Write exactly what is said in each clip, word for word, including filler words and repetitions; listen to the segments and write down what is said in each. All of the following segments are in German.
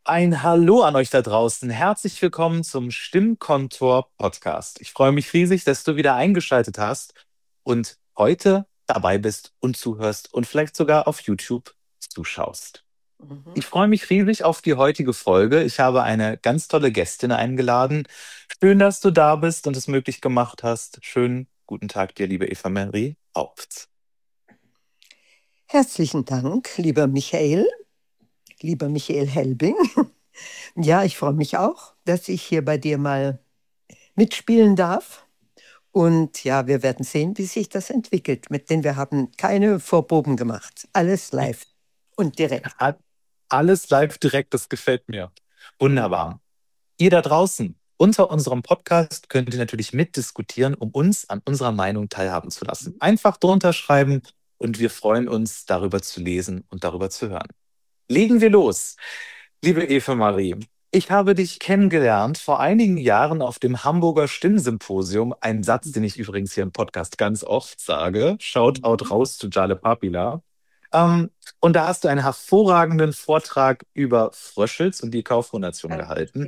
Ein Hallo an euch da draußen. Herzlich willkommen zum Stimmkontor Podcast. Ich freue mich riesig, dass du wieder eingeschaltet hast und heute dabei bist und zuhörst und vielleicht sogar auf YouTube zuschaust. Mhm. Ich freue mich riesig auf die heutige Folge. Ich habe eine ganz tolle Gästin eingeladen. Schön, dass du da bist und es möglich gemacht hast. Schönen guten Tag dir, liebe Eva Marie Haupt. Herzlichen Dank, lieber Michael, lieber Michael Helbing. Ja, ich freue mich auch, dass ich hier bei dir mal mitspielen darf. Und ja, wir werden sehen, wie sich das entwickelt, mit denn wir haben keine Vorproben gemacht. Alles live und direkt. A- Alles live direkt, das gefällt mir. Wunderbar. Ihr da draußen, unter unserem Podcast könnt ihr natürlich mitdiskutieren, um uns an unserer Meinung teilhaben zu lassen. Einfach drunter schreiben und wir freuen uns, darüber zu lesen und darüber zu hören. Legen wir los. Liebe Eva Marie, ich habe dich kennengelernt vor einigen Jahren auf dem Hamburger Stimmsymposium. Ein Satz, den ich übrigens hier im Podcast ganz oft sage. Shoutout raus zu Jale Papila. Ähm, und da hast du einen hervorragenden Vortrag über Fröschels und die Kaufrundation gehalten.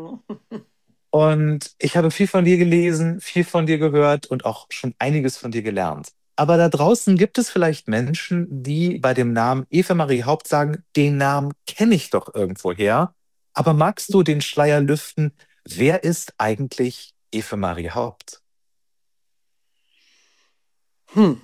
Und ich habe viel von dir gelesen, viel von dir gehört und auch schon einiges von dir gelernt. Aber da draußen gibt es vielleicht Menschen, die bei dem Namen Eva Marie Haupt sagen, den Namen kenne ich doch irgendwoher. Aber magst du den Schleier lüften? Wer ist eigentlich Eva Marie Haupt? Hm.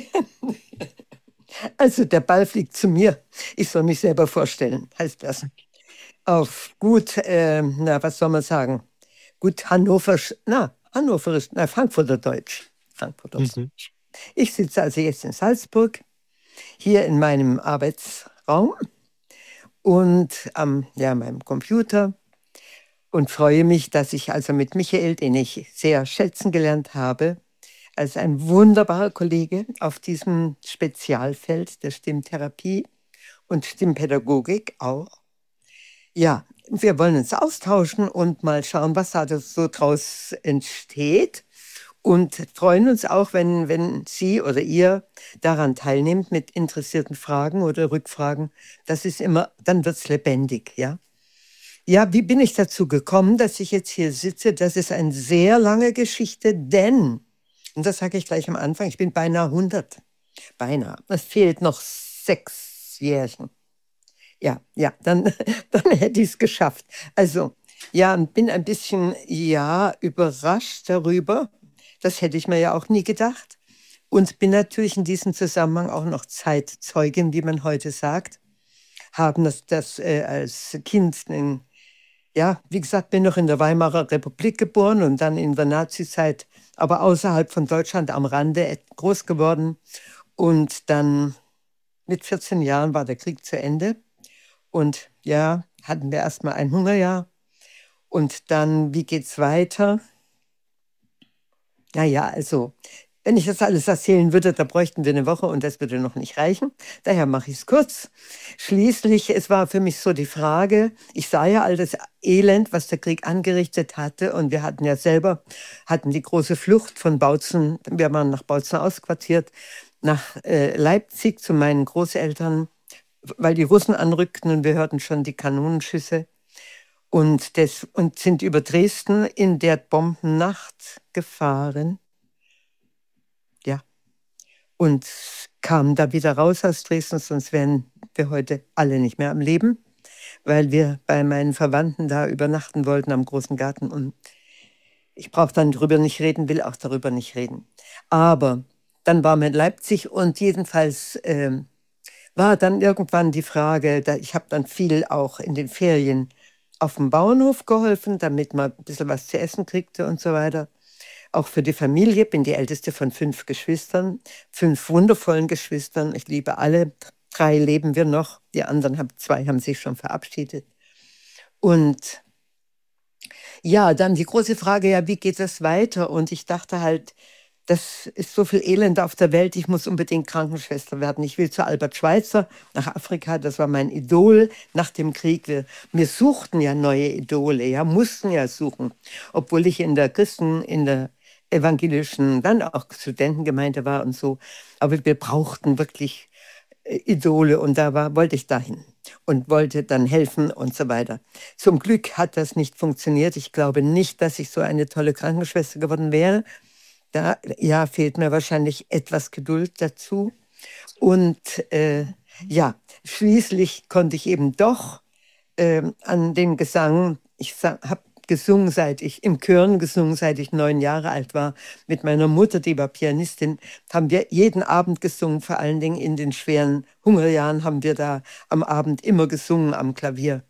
Also der Ball fliegt zu mir. Ich soll mich selber vorstellen, heißt das. Auf gut, äh, na, was soll man sagen? Gut Hannoverisch, na, Hannoverisch, na, Frankfurter Deutsch. Frankfurter Mhm. Deutsch. Ich sitze also jetzt in Salzburg, hier in meinem Arbeitsraum und am ja, meinem Computer und freue mich, dass ich also mit Michael, den ich sehr schätzen gelernt habe, als ein wunderbarer Kollege auf diesem Spezialfeld der Stimmtherapie und Stimmpädagogik auch. Ja, wir wollen uns austauschen und mal schauen, was da so draus entsteht. Und freuen uns auch, wenn, wenn Sie oder ihr daran teilnehmt mit interessierten Fragen oder Rückfragen. Das ist immer, dann wird es lebendig, ja. Ja, wie bin ich dazu gekommen, dass ich jetzt hier sitze? Das ist eine sehr lange Geschichte, denn, und das sage ich gleich am Anfang, ich bin beinahe hundert. Beinahe. Es fehlt noch sechs Jährchen. Ja, ja, dann, dann hätte ich es geschafft. Also, ja, und bin ein bisschen, ja, überrascht darüber. Das hätte ich mir ja auch nie gedacht. Und bin natürlich in diesem Zusammenhang auch noch Zeitzeugin, wie man heute sagt. Haben das, das äh, als Kind, in, ja, wie gesagt, bin noch in der Weimarer Republik geboren und dann in der Nazizeit, aber außerhalb von Deutschland am Rande et- groß geworden. Und dann mit vierzehn Jahren war der Krieg zu Ende. Und ja, hatten wir erstmal ein Hungerjahr. Und dann, wie geht's weiter? Naja, also, wenn ich das alles erzählen würde, da bräuchten wir eine Woche und das würde noch nicht reichen. Daher mache ich es kurz. Schließlich, es war für mich so die Frage, ich sah ja all das Elend, was der Krieg angerichtet hatte. Und wir hatten ja selber, hatten die große Flucht von Bautzen, wir waren nach Bautzen ausquartiert, nach äh, Leipzig zu meinen Großeltern, weil die Russen anrückten und wir hörten schon die Kanonenschüsse und, des, und sind über Dresden in der Bombennacht gefahren. Ja, und kamen da wieder raus aus Dresden, sonst wären wir heute alle nicht mehr am Leben, weil wir bei meinen Verwandten da übernachten wollten am großen Garten. Und ich brauche dann darüber nicht reden, will auch darüber nicht reden. Aber dann waren wir in Leipzig und jedenfalls ähm, war dann irgendwann die Frage, da, ich habe dann viel auch in den Ferien auf dem Bauernhof geholfen, damit man ein bisschen was zu essen kriegte und so weiter. Auch für die Familie, bin die älteste von fünf Geschwistern, fünf wundervollen Geschwistern. Ich liebe alle. Drei leben wir noch, die anderen haben, zwei haben sich schon verabschiedet. Und ja, dann die große Frage, ja, wie geht das weiter? Und ich dachte halt, das ist so viel Elend auf der Welt, ich muss unbedingt Krankenschwester werden. Ich will zu Albert Schweitzer nach Afrika, das war mein Idol nach dem Krieg. Wir, wir suchten ja neue Idole, ja, mussten ja suchen. Obwohl ich in der Christen, in der evangelischen, dann auch Studentengemeinde war und so. Aber wir brauchten wirklich Idole und da war, wollte ich dahin und wollte dann helfen und so weiter. Zum Glück hat das nicht funktioniert. Ich glaube nicht, dass ich so eine tolle Krankenschwester geworden wäre. Da ja, fehlt mir wahrscheinlich etwas Geduld dazu. Und äh, ja, schließlich konnte ich eben doch äh, an den Gesang, ich habe gesungen, seit ich im Chören gesungen, seit ich neun Jahre alt war. Mit meiner Mutter, die war Pianistin, haben wir jeden Abend gesungen. Vor allen Dingen in den schweren Hungerjahren haben wir da am Abend immer gesungen am Klavier.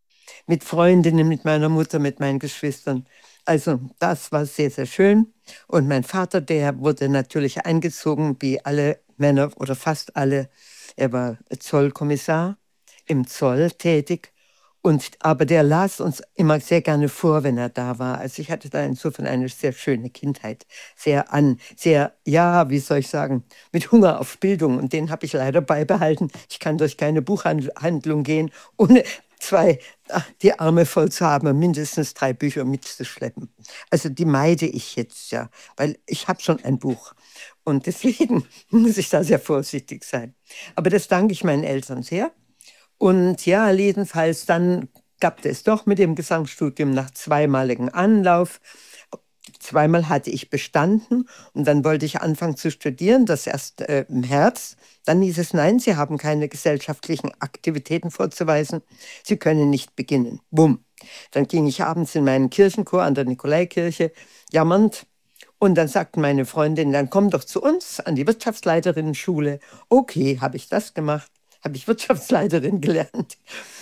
Mit Freundinnen, mit meiner Mutter, mit meinen Geschwistern. Also das war sehr, sehr schön. Und mein Vater, der wurde natürlich eingezogen, wie alle Männer oder fast alle. Er war Zollkommissar, im Zoll tätig. Und, aber der las uns immer sehr gerne vor, wenn er da war. Also ich hatte da insofern eine sehr schöne Kindheit. Sehr an, sehr, ja, wie soll ich sagen, mit Hunger auf Bildung. Und den habe ich leider beibehalten. Ich kann durch keine Buchhandlung gehen, ohne zwei, die Arme voll zu haben und mindestens drei Bücher mitzuschleppen. Also die meide ich jetzt, ja, weil ich habe schon ein Buch. Und deswegen muss ich da sehr vorsichtig sein. Aber das danke ich meinen Eltern sehr. Und ja, jedenfalls dann gab es doch mit dem Gesangsstudium nach zweimaligem Anlauf. Zweimal hatte ich bestanden und dann wollte ich anfangen zu studieren, das erst äh, im Herbst. Dann hieß es, nein, Sie haben keine gesellschaftlichen Aktivitäten vorzuweisen, Sie können nicht beginnen. Bumm. Dann ging ich abends in meinen Kirchenchor an der Nikolaikirche, jammernd. Und dann sagten meine Freundinnen, dann komm doch zu uns an die Wirtschaftsleiterinnenschule. Okay, habe ich das gemacht. Habe ich Wirtschaftsleiterin gelernt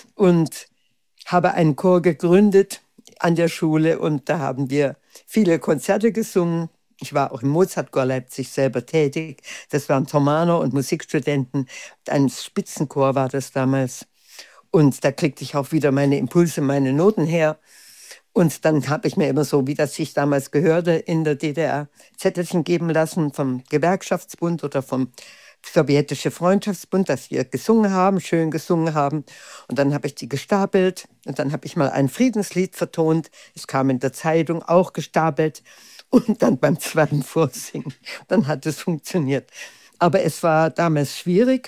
und habe einen Chor gegründet an der Schule und da haben wir viele Konzerte gesungen. Ich war auch im Mozartchor Leipzig selber tätig. Das waren Thomaner und Musikstudenten. Ein Spitzenchor war das damals. Und da kriegte ich auch wieder meine Impulse, meine Noten her. Und dann habe ich mir immer so, wie das sich damals gehörte, in der D D R Zettelchen geben lassen vom Gewerkschaftsbund oder vom Sowjetische Freundschaftsbund, dass wir gesungen haben, schön gesungen haben. Und dann habe ich die gestapelt und dann habe ich mal ein Friedenslied vertont. Es kam in der Zeitung auch gestapelt und dann beim zweiten Vorsingen, dann hat es funktioniert. Aber es war damals schwierig.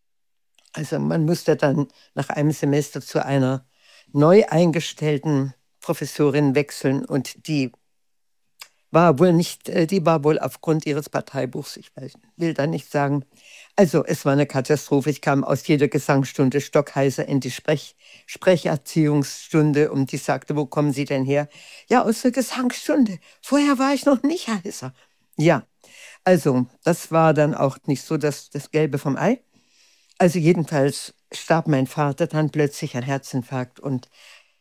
Also man musste dann nach einem Semester zu einer neu eingestellten Professorin wechseln und die war wohl nicht, die war wohl aufgrund ihres Parteibuchs, ich weiß, will da nicht sagen. Also es war eine Katastrophe. Ich kam aus jeder Gesangsstunde stockheiser in die Sprech, Sprecherziehungsstunde und die sagte, wo kommen Sie denn her? Ja, aus der Gesangsstunde. Vorher war ich noch nicht heißer. Ja, also das war dann auch nicht so das, das Gelbe vom Ei. Also jedenfalls starb mein Vater dann plötzlich an Herzinfarkt und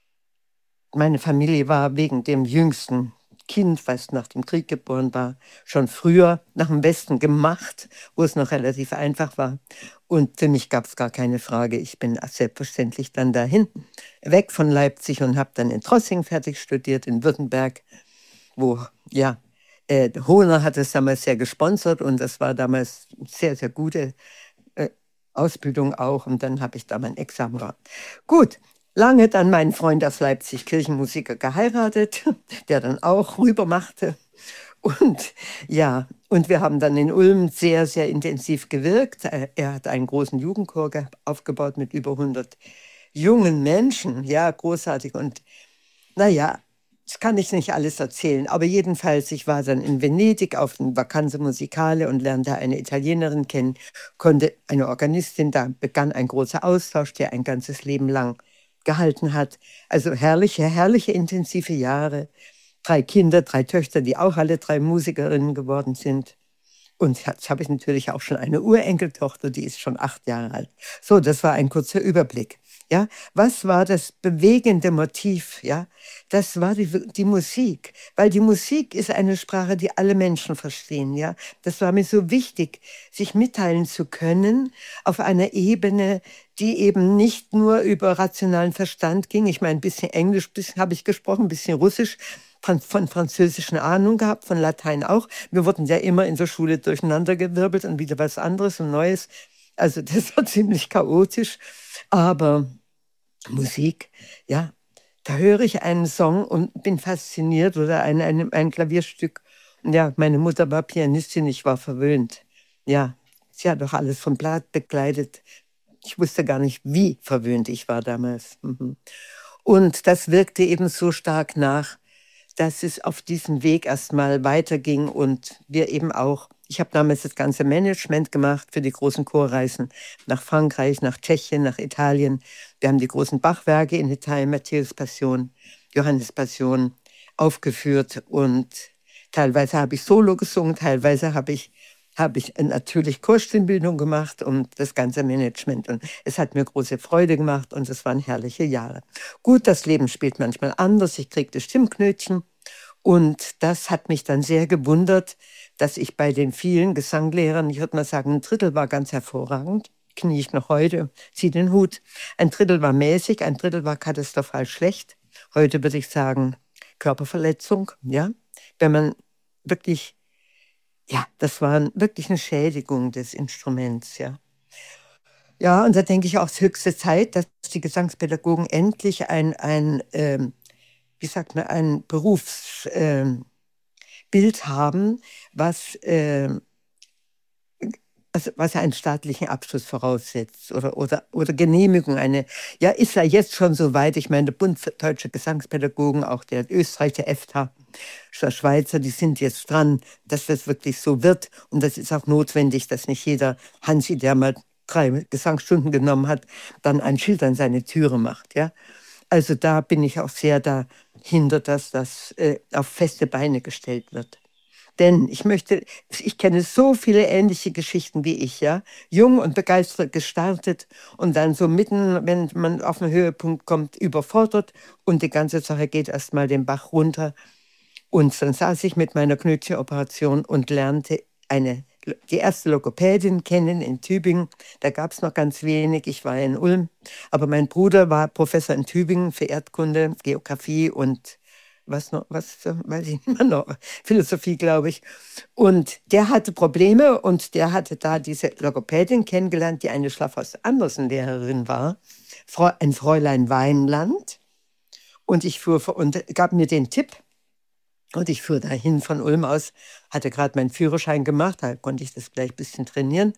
meine Familie war wegen dem jüngsten Kind, was nach dem Krieg geboren war, schon früher nach dem Westen gemacht, wo es noch relativ einfach war. Und für mich gab es gar keine Frage. Ich bin selbstverständlich dann dahin, weg von Leipzig und habe dann in Trossing fertig studiert, in Württemberg, wo, ja, äh, Hohner hat es damals sehr gesponsert und das war damals eine sehr, sehr gute äh, Ausbildung auch. Und dann habe ich da mein Examen gehabt. Gut. Lange dann meinen Freund aus Leipzig, Kirchenmusiker, geheiratet, der dann auch rüber machte. Und ja, und wir haben dann in Ulm sehr, sehr intensiv gewirkt. Er hat einen großen Jugendchor aufgebaut mit über hundert jungen Menschen. Ja, großartig. Und naja, das kann ich nicht alles erzählen. Aber jedenfalls, ich war dann in Venedig auf den Vacanze Musicale und lernte eine Italienerin kennen, konnte eine Organistin, da begann ein großer Austausch, der ein ganzes Leben lang gehalten hat. Also herrliche, herrliche, intensive Jahre. Drei Kinder, drei Töchter, die auch alle drei Musikerinnen geworden sind. Und jetzt habe ich natürlich auch schon eine Urenkeltochter, die ist schon acht Jahre alt. So, das war ein kurzer Überblick. Ja, was war das bewegende Motiv? Ja, das war die, die Musik, weil die Musik ist eine Sprache, die alle Menschen verstehen. Ja, das war mir so wichtig, sich mitteilen zu können auf einer Ebene, die eben nicht nur über rationalen Verstand ging. Ich meine, ein bisschen Englisch bisschen habe ich gesprochen, ein bisschen Russisch, von, von französischen Ahnung gehabt, von Latein auch. Wir wurden ja immer in der Schule durcheinandergewirbelt und wieder was anderes und Neues. Also das war ziemlich chaotisch. Aber Musik, ja, da höre ich einen Song und bin fasziniert oder ein, ein, ein Klavierstück. Ja, meine Mutter war Pianistin, ich war verwöhnt. Ja, Sie hat doch alles vom Blatt begleitet. Ich wusste gar nicht, wie verwöhnt ich war damals. Mhm. Und das wirkte eben so stark nach, dass es auf diesem Weg erstmal weiterging und wir eben auch, ich habe damals das ganze Management gemacht für die großen Chorreisen nach Frankreich, nach Tschechien, nach Italien. Wir haben die großen Bachwerke in Italien, Matthäus Passion, Johannes Passion aufgeführt und teilweise habe ich Solo gesungen, teilweise habe ich habe ich natürlich Kursstimmbildung gemacht und das ganze Management. Und es hat mir große Freude gemacht und es waren herrliche Jahre. Gut, das Leben spielt manchmal anders. Ich kriegte Stimmknötchen und das hat mich dann sehr gewundert, dass ich bei den vielen Gesanglehrern, ich würde mal sagen, ein Drittel war ganz hervorragend, knie ich noch heute, ziehe den Hut. Ein Drittel war mäßig, ein Drittel war katastrophal schlecht. Heute würde ich sagen, Körperverletzung, ja. Wenn man wirklich ja, das war wirklich eine Schädigung des Instruments, ja. Ja, und da denke ich auch, es ist höchste Zeit, dass die Gesangspädagogen endlich ein, ein ähm, wie sagt man, ein Berufsbild ähm, Bild haben, was, ähm, also was einen staatlichen Abschluss voraussetzt oder, oder, oder Genehmigung. Eine, ja, ist ja jetzt schon so weit. Ich meine, der Bund für Deutsche Gesangspädagogen, auch der Österreich, der EFTA, der Schweizer, die sind jetzt dran, dass das wirklich so wird. Und das ist auch notwendig, dass nicht jeder Hansi, der mal drei Gesangsstunden genommen hat, dann ein Schild an seine Türe macht. Ja? Also da bin ich auch sehr dahinter, dass das äh, auf feste Beine gestellt wird. Denn ich möchte, ich kenne so viele ähnliche Geschichten wie ich, ja. Jung und begeistert gestartet und dann so mitten, wenn man auf einen Höhepunkt kommt, überfordert und die ganze Sache geht erstmal den Bach runter. Und dann saß ich mit meiner Knötchenoperation und lernte eine, die erste Logopädin kennen in Tübingen. Da gab es noch ganz wenig, ich war in Ulm. Aber mein Bruder war Professor in Tübingen für Erdkunde, Geografie und was noch, was äh, weiß ich nicht mehr noch, Philosophie, glaube ich. Und der hatte Probleme und der hatte da diese Logopädin kennengelernt, die eine Schlafhaus-Andersen-Lehrerin war, Frau, ein Fräulein Weinland. Und ich fuhr vor- und gab mir den Tipp. Und ich fuhr dahin von Ulm aus, hatte gerade meinen Führerschein gemacht, da konnte ich das gleich ein bisschen trainieren.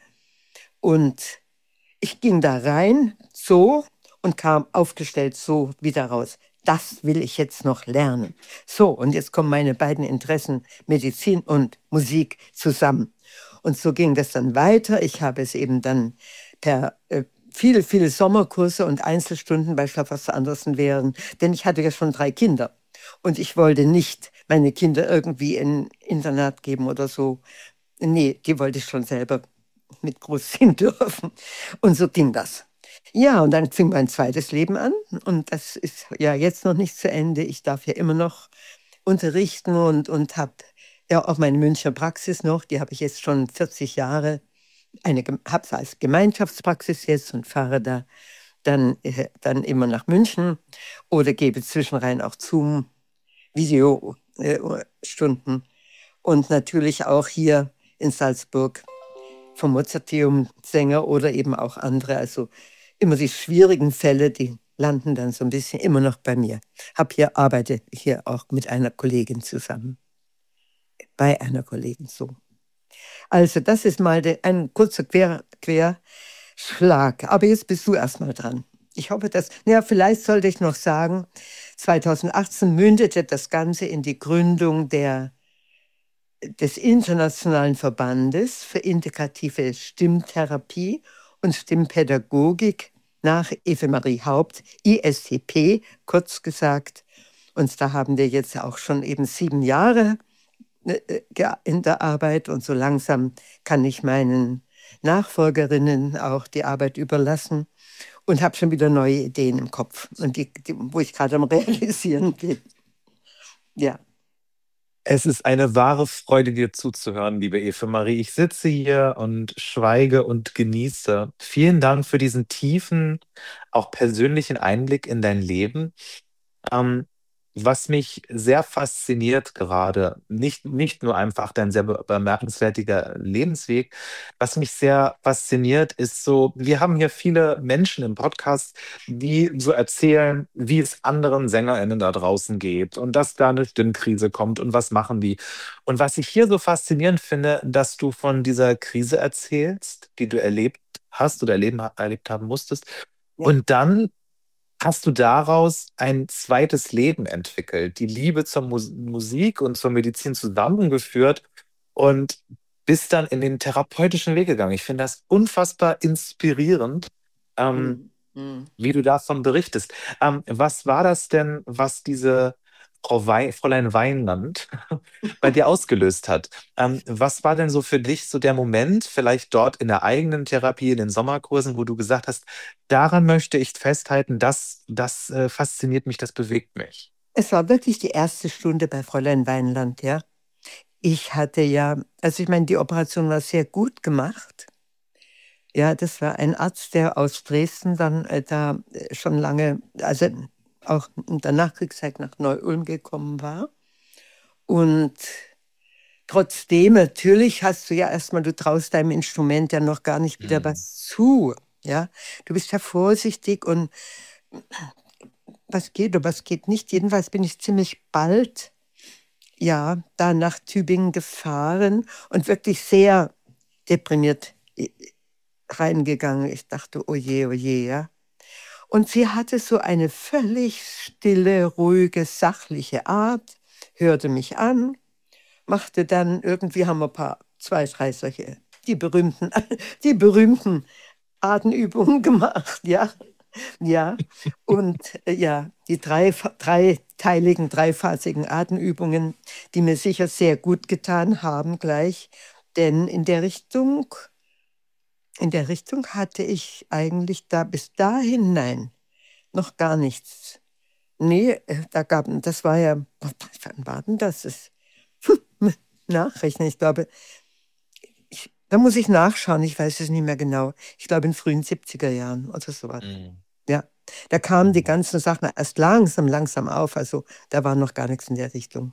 Und ich ging da rein, so, und kam aufgestellt so wieder raus. Das will ich jetzt noch lernen. So, und jetzt kommen meine beiden Interessen, Medizin und Musik, zusammen. Und so ging das dann weiter. Ich habe es eben dann per äh, viele, viele Sommerkurse und Einzelstunden bei Schlafhaus Andersen während, denn ich hatte ja schon drei Kinder. Und ich wollte nicht meine Kinder irgendwie in Internat geben oder so. Nee, die wollte ich schon selber mit großziehen dürfen. Und so ging das. Ja, und dann fing mein zweites Leben an. Und das ist ja jetzt noch nicht zu Ende. Ich darf ja immer noch unterrichten und, und habe ja auch meine Münchner Praxis noch. Die habe ich jetzt schon vierzig Jahre. Eine habe es als Gemeinschaftspraxis jetzt und fahre da dann, äh, dann immer nach München oder gebe zwischenrein auch Zoom, Videostunden und natürlich auch hier in Salzburg vom Mozarteum-Sänger oder eben auch andere. Also immer die schwierigen Fälle, die landen dann so ein bisschen immer noch bei mir. Hab hier, arbeite hier auch mit einer Kollegin zusammen. Bei einer Kollegin so. Also das ist mal de, ein kurzer Quer, Querschlag. Aber jetzt bist du erstmal dran. Ich hoffe, dass, ja, vielleicht sollte ich noch sagen, zweitausendachtzehn mündete das Ganze in die Gründung der, des Internationalen Verbandes für integrative Stimmtherapie und Stimmpädagogik nach Eve-Marie Haupt, I S T P, kurz gesagt. Und da haben wir jetzt auch schon eben sieben Jahre in der Arbeit und so langsam kann ich meinen Nachfolgerinnen auch die Arbeit überlassen und habe schon wieder neue Ideen im Kopf, und die, die, wo ich gerade am Realisieren bin. Ja. Es ist eine wahre Freude, dir zuzuhören, liebe Eve-Marie. Ich sitze hier und schweige und genieße. Vielen Dank für diesen tiefen, auch persönlichen Einblick in dein Leben. Ähm, was mich sehr fasziniert gerade, nicht, nicht nur einfach dein sehr be- bemerkenswerter Lebensweg, was mich sehr fasziniert, ist so, wir haben hier viele Menschen im Podcast, die so erzählen, wie es anderen SängerInnen da draußen geht und dass da eine Stimmkrise kommt und was machen die. Und was ich hier so faszinierend finde, dass du von dieser Krise erzählst, die du erlebt hast oder erleben, erlebt haben musstest. Ja. Und dann hast du daraus ein zweites Leben entwickelt, die Liebe zur Mus Musik und zur Medizin zusammengeführt und bist dann in den therapeutischen Weg gegangen. Ich finde das unfassbar inspirierend, ähm, Mhm. Mhm. wie du davon berichtest. Ähm, was war das denn, was diese Frau Wei Fräulein Weinland bei dir ausgelöst hat? Ähm, was war denn so für dich so der Moment, vielleicht dort in der eigenen Therapie, in den Sommerkursen, wo du gesagt hast, daran möchte ich festhalten, das, das äh, fasziniert mich, das bewegt mich. Es war wirklich die erste Stunde bei Fräulein Weinland, ja. Ich hatte ja, also ich meine, die Operation war sehr gut gemacht. Ja, das war ein Arzt, der aus Dresden dann äh, da äh, schon lange, also auch in der Nachkriegszeit nach Neu-Ulm gekommen war. Und trotzdem, natürlich hast du ja erstmal, du traust deinem Instrument ja noch gar nicht wieder Mhm. was zu. Ja, du bist ja vorsichtig und was geht oder was geht nicht. Jedenfalls bin ich ziemlich bald, ja, da nach Tübingen gefahren und wirklich sehr deprimiert äh, reingegangen. Ich dachte, oh je, oh je, ja. Und sie hatte so eine völlig stille, ruhige, sachliche Art, hörte mich an, machte dann irgendwie, haben wir ein paar, zwei, drei solche, die berühmten, die berühmten Atemübungen gemacht, ja. Ja, und äh, ja, die drei, dreiteiligen, dreiphasigen Atemübungen, die mir sicher sehr gut getan haben gleich, denn in der Richtung, in der Richtung hatte ich eigentlich da bis dahin, nein, noch gar nichts. Nee, äh, da gab, das war ja, wann war denn das? Das Nachrechnen, ich glaube, ich, da muss ich nachschauen, ich weiß es nicht mehr genau. Ich glaube in frühen siebziger Jahren oder sowas. Mhm. Ja, da kamen die Mhm. ganzen Sachen erst langsam, langsam auf. Also da war noch gar nichts in der Richtung.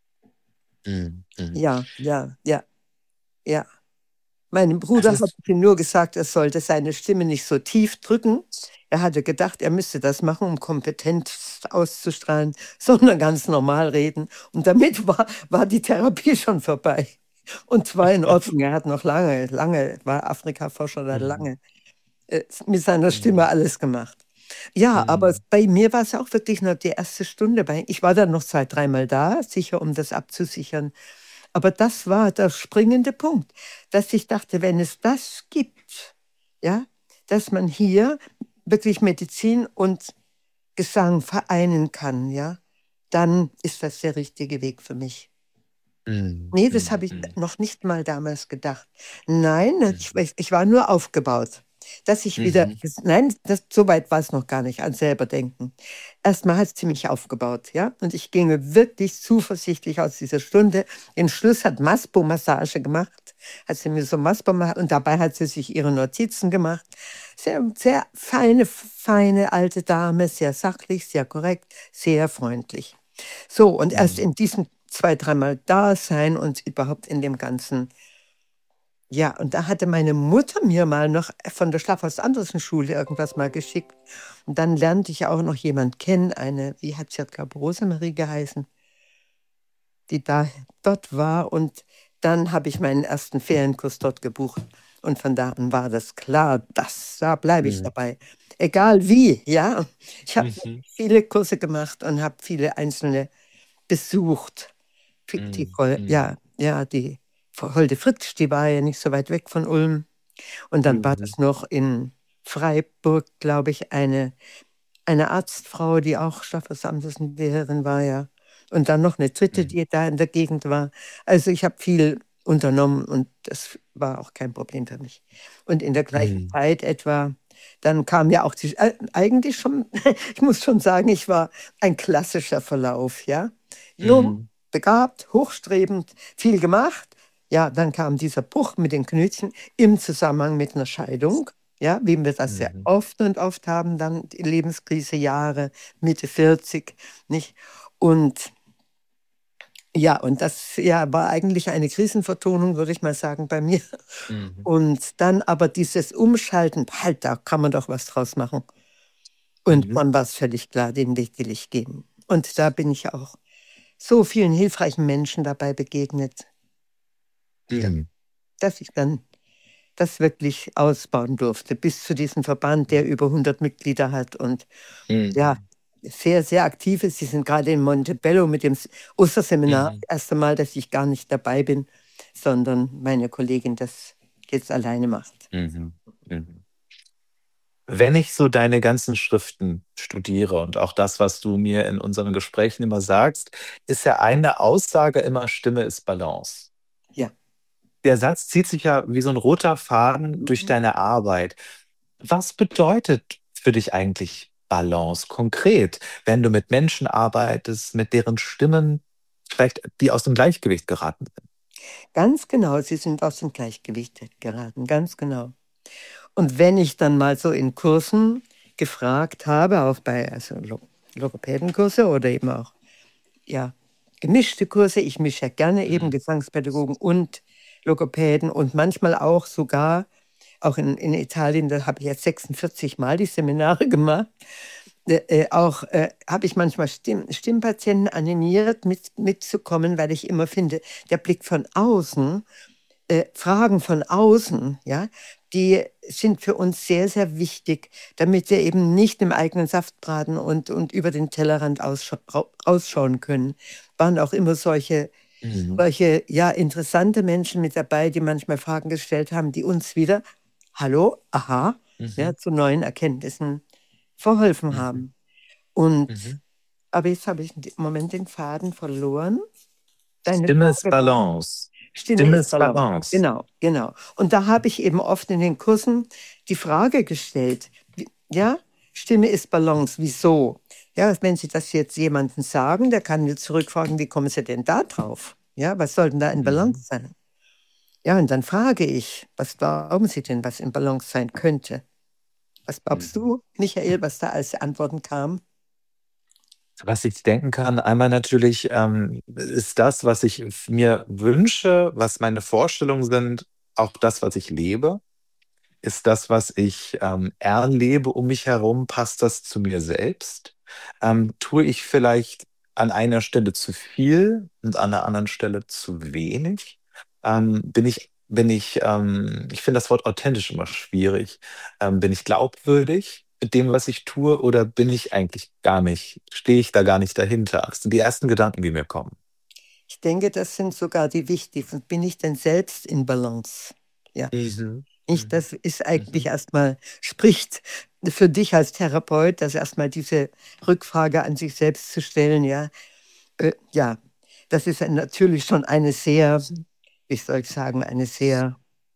Mhm. Mhm. Ja, ja, ja, ja. Meinem Das Bruder hat ist. ich nur gesagt, er sollte seine Stimme nicht so tief drücken. Er hatte gedacht, er müsste das machen, um Kompetenz auszustrahlen, sondern ganz normal reden. Und damit war, war die Therapie schon vorbei. Und zwar in Ordnung. Er hat noch lange, lange, war Afrika-Forscher, da Mhm. lange äh, mit seiner Stimme Mhm. alles gemacht. Ja, aber Mhm. bei mir war es auch wirklich nur die erste Stunde. Bei, ich war dann noch zwei, dreimal da, sicher, um das abzusichern. Aber das war der springende Punkt, dass ich dachte, wenn es das gibt, ja, dass man hier wirklich Medizin und Gesang vereinen kann, ja, dann ist das der richtige Weg für mich. Mhm. Nee, das Mhm. habe ich Mhm. noch nicht mal damals gedacht. Nein, ich, Mhm. ich war nur aufgebaut. Dass ich wieder, Mhm. nein, das, so weit war es noch gar nicht, an selber denken. Erstmal hat sie mich aufgebaut, ja, und ich ginge wirklich zuversichtlich aus dieser Stunde. Den Schluss hat Maspo-Massage gemacht, hat sie mir so Maspo gemacht und dabei hat sie sich ihre Notizen gemacht. Sehr, sehr feine, feine alte Dame, sehr sachlich, sehr korrekt, sehr freundlich. So, und erst Mhm. in diesem zwei, dreimal da sein und überhaupt in dem Ganzen. Ja, und da hatte meine Mutter mir mal noch von der Schlafhaus-Andersen-Schule irgendwas mal geschickt. Und dann lernte ich auch noch jemand kennen, eine, wie hat sie, glaube Rosemarie geheißen, die da dort war. Und dann habe ich meinen ersten Ferienkurs dort gebucht. Und von da an war das klar, das, da bleibe ich Mhm. dabei. Egal wie, ja. Ich habe Mhm. viele Kurse gemacht und habe viele einzelne besucht. Die, Mhm. Frau- Mhm. ja, ja, die Frau Holde Fritsch, die war ja nicht so weit weg von Ulm. Und dann war Mhm. das noch in Freiburg, glaube ich, eine, eine Arztfrau, die auch Staffelsamteslehrerin war, ja. Und dann noch eine dritte, Mhm. die da in der Gegend war. Also ich habe viel unternommen und das war auch kein Problem für mich. Und in der gleichen Mhm. Zeit etwa, dann kam ja auch die, äh, eigentlich schon, ich muss schon sagen, ich war ein klassischer Verlauf, ja. Jung, Mhm. begabt, hochstrebend, viel gemacht. Ja, dann kam dieser Bruch mit den Knötchen im Zusammenhang mit einer Scheidung. Ja, wie wir das sehr Mhm. oft und oft haben, dann die Lebenskrise, Jahre, Mitte vierzig, nicht? Und ja, und das ja, war eigentlich eine Krisenvertonung, würde ich mal sagen, bei mir. Mhm. Und dann aber dieses Umschalten, halt, da kann man doch was draus machen. Und Mhm. man war es völlig klar, den Weg will ich gehen. Und da bin ich auch so vielen hilfreichen Menschen dabei begegnet, ja, Mhm. dass ich dann das wirklich ausbauen durfte, bis zu diesem Verband, der über hundert Mitglieder hat und ja, Mhm. sehr, sehr aktiv ist. Sie sind gerade in Montebello mit dem S- Osterseminar. Mhm. Das erste Mal, dass ich gar nicht dabei bin, sondern meine Kollegin das jetzt alleine macht. Mhm. Mhm. Wenn ich so deine ganzen Schriften studiere und auch das, was du mir in unseren Gesprächen immer sagst, ist ja eine Aussage immer, Stimme ist Balance. Ja. Der Satz zieht sich ja wie so ein roter Faden durch Mhm. deine Arbeit. Was bedeutet für dich eigentlich Balance konkret, wenn du mit Menschen arbeitest, mit deren Stimmen vielleicht die aus dem Gleichgewicht geraten sind? Ganz genau, sie sind aus dem Gleichgewicht geraten, ganz genau. Und wenn ich dann mal so in Kursen gefragt habe, auch bei also Lo- Logopädenkurse oder eben auch ja, gemischte Kurse, ich mische ja gerne eben Mhm. Gesangspädagogen und Logopäden und manchmal auch sogar, auch in, in Italien, da habe ich jetzt sechsundvierzig Mal die Seminare gemacht, äh, äh, auch äh, habe ich manchmal Stimm, Stimmpatienten animiert, mit, mitzukommen, weil ich immer finde, der Blick von außen, äh, Fragen von außen, ja, die sind für uns sehr, sehr wichtig, damit wir eben nicht im eigenen Saft braten und, und über den Tellerrand ausscha rau- rausschauen können. Waren auch immer solche, Mhm. solche, ja, interessante Menschen mit dabei, die manchmal Fragen gestellt haben, die uns wieder, hallo, aha, ja, Mhm. zu neuen Erkenntnissen verholfen Mhm. haben. Und, Mhm. aber jetzt habe ich im Moment den Faden verloren. Deine Stimme ist Frage war, Balance. Stimme Stimme ist ist Balance. Balance. Genau, genau. Und da habe ich eben oft in den Kursen die Frage gestellt, wie- ja, Stimme ist Balance, wieso? Ja, wenn Sie das jetzt jemandem sagen, der kann mir zurückfragen, wie kommen Sie denn da drauf? Ja, was soll denn da in Balance Mhm. sein? Ja, und dann frage ich, was glauben Sie denn, was in Balance sein könnte? Was glaubst Mhm. du, Michael, was da als Antworten kam? Was ich denken kann, einmal natürlich ähm, ist das, was ich f- mir wünsche, was meine Vorstellungen sind, auch das, was ich lebe. Ist das, was ich ähm, erlebe um mich herum, passt das zu mir selbst? Ähm, tue ich vielleicht an einer Stelle zu viel und an der anderen Stelle zu wenig? Ähm, bin ich, bin ich, ähm, ich finde das Wort authentisch immer schwierig. Ähm, bin ich glaubwürdig mit dem, was ich tue, oder bin ich eigentlich gar nicht, stehe ich da gar nicht dahinter? Das sind die ersten Gedanken, die mir kommen. Ich denke, das sind sogar die wichtigsten. Bin ich denn selbst in Balance? Ja. Mhm. Nicht, Mhm. das ist eigentlich Mhm. erstmal, spricht für dich als Therapeut, das erstmal diese Rückfrage an sich selbst zu stellen, ja. Äh, ja, das ist ein- natürlich schon eine sehr, wie soll ich sagen, eine sehr,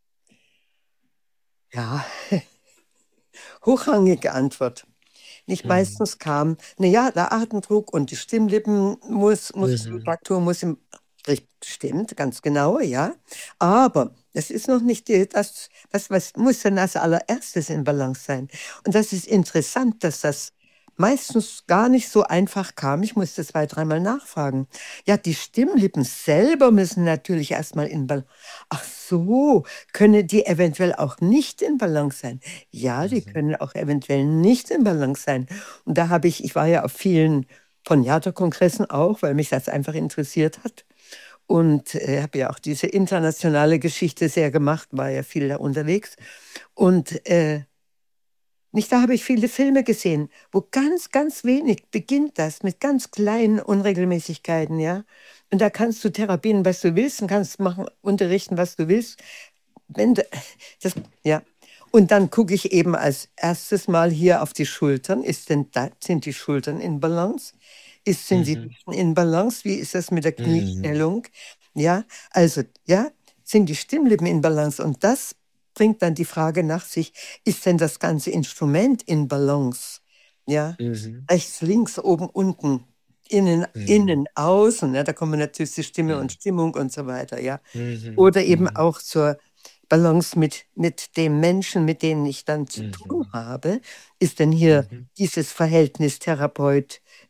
ja, hochrangige Antwort. Nicht Mhm. meistens kam, naja, der Atemdruck und die Stimmlippen muss, Mhm. Muskulatur muss im, Richt- stimmt, ganz genau, ja. Aber es ist noch nicht die, das, was, was muss denn als allererstes in Balance sein? Und das ist interessant, dass das meistens gar nicht so einfach kam. Ich musste zwei, dreimal nachfragen. Ja, die Stimmlippen selber müssen natürlich erstmal in Balance. Ach so, können die eventuell auch nicht in Balance sein? Ja, die Mhm. können auch eventuell nicht in Balance sein. Und da habe ich, ich war ja auf vielen Poniata-Kongressen auch, weil mich das einfach interessiert hat. Und äh, habe ja auch diese internationale Geschichte sehr gemacht, war ja viel da unterwegs. Und äh, nicht, da habe ich viele Filme gesehen, wo ganz, ganz wenig beginnt das mit ganz kleinen Unregelmäßigkeiten, ja. Und da kannst du therapieren, was du willst und kannst machen, unterrichten, was du willst. Wenn du, das, ja. Und dann gucke ich eben als erstes mal hier auf die Schultern. Ist denn da, sind die Schultern in Balance? Ist, sind die Mhm. Hüften in Balance? Wie ist das mit der Mhm. Kniestellung? Ja, also, ja, sind die Stimmlippen in Balance? Und das bringt dann die Frage nach sich, ist denn das ganze Instrument in Balance? Ja, Mhm. rechts, links, oben, unten, innen, Mhm. innen, außen. Ja, da kommen natürlich die Stimme und Mhm. Stimmung und so weiter. Ja, Mhm. oder eben Mhm. auch zur Balance mit, mit dem Menschen, mit denen ich dann zu tun Mhm. habe. Ist denn hier Mhm. dieses Verhältnis Therapeut?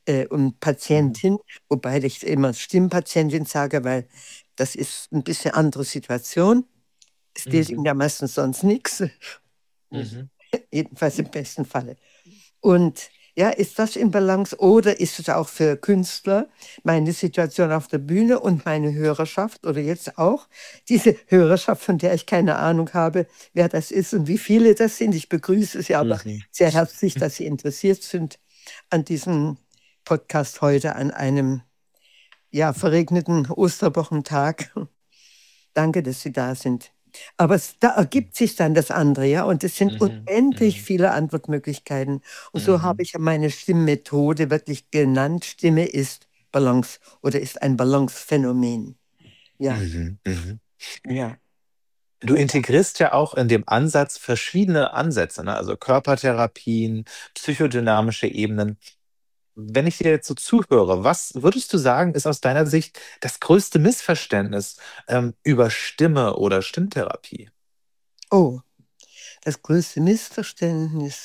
äh, und Patientin, wobei ich immer Stimmpatientin sage, weil das ist ein bisschen andere Situation. Es fehlt Mhm. ihm ja meistens sonst nichts, Mhm. jedenfalls im besten Falle. Und ja, ist das in Balance oder ist es auch für Künstler meine Situation auf der Bühne und meine Hörerschaft oder jetzt auch diese Hörerschaft, von der ich keine Ahnung habe, wer das ist und wie viele das sind. Ich begrüße Sie aber Mhm. sehr herzlich, dass Sie interessiert sind an diesem Podcast heute, an einem ja, verregneten Osterwochentag. Danke, dass Sie da sind. Aber es, da ergibt sich dann das andere, ja, und es sind Mhm. unendlich Mhm. viele Antwortmöglichkeiten. Und so habe Mhm. ich ja meine Stimmmethode wirklich genannt. Stimme ist Balance oder ist ein Balancephänomen. Ja, Mhm. Mhm. ja. Du integrierst ja auch in dem Ansatz verschiedene Ansätze, ne? Also Körpertherapien, psychodynamische Ebenen. Wenn ich dir jetzt so zuhöre, was würdest du sagen, ist aus deiner Sicht das größte Missverständnis ähm, über Stimme oder Stimmtherapie? Oh, das größte Missverständnis.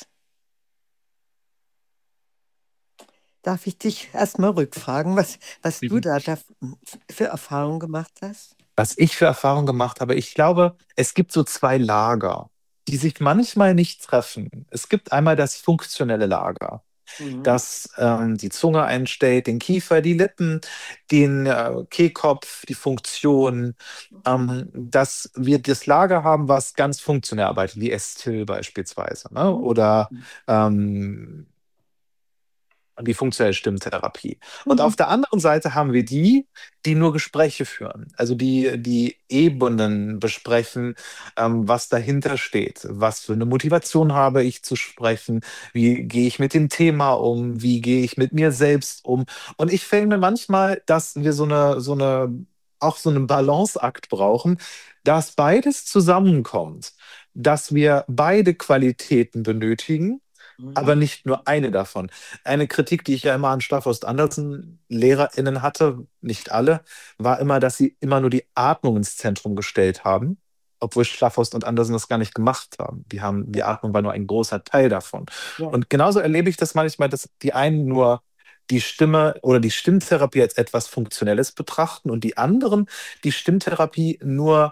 Darf ich dich erst mal rückfragen, was, was du Mhm. da, da für Erfahrungen gemacht hast? Was ich für Erfahrungen gemacht habe, ich glaube, es gibt so zwei Lager, die sich manchmal nicht treffen. Es gibt einmal das funktionelle Lager, Mhm. das ähm, die Zunge einstellt, den Kiefer, die Lippen, den äh, Kehlkopf, die Funktion, ähm, dass wir das Lager haben, was ganz funktionell arbeitet, wie Estill beispielsweise, ne? Oder ähm, die funktionelle Stimmtherapie. Und Mhm. auf der anderen Seite haben wir die, die nur Gespräche führen, also die die Ebenen besprechen, ähm, was dahinter steht. Was für eine Motivation habe ich zu sprechen? Wie gehe ich mit dem Thema um? Wie gehe ich mit mir selbst um? Und ich finde manchmal, dass wir so eine, so eine, auch so einen Balanceakt brauchen, dass beides zusammenkommt, dass wir beide Qualitäten benötigen, aber Mhm. nicht nur eine davon. Eine Kritik, die ich ja immer an Stafford Andersen LehrerInnen hatte, nicht alle, war immer, dass sie immer nur die Atmung ins Zentrum gestellt haben, obwohl Schlafhorst und Andersen das gar nicht gemacht haben. Die haben, die Atmung war nur ein großer Teil davon. Ja. Und genauso erlebe ich das manchmal, dass die einen nur die Stimme oder die Stimmtherapie als etwas Funktionelles betrachten und die anderen die Stimmtherapie nur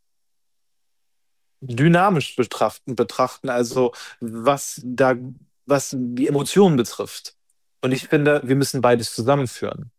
dynamisch betrachten, betrachten, also was da, was die Emotionen betrifft. Und ich finde, wir müssen beides zusammenführen.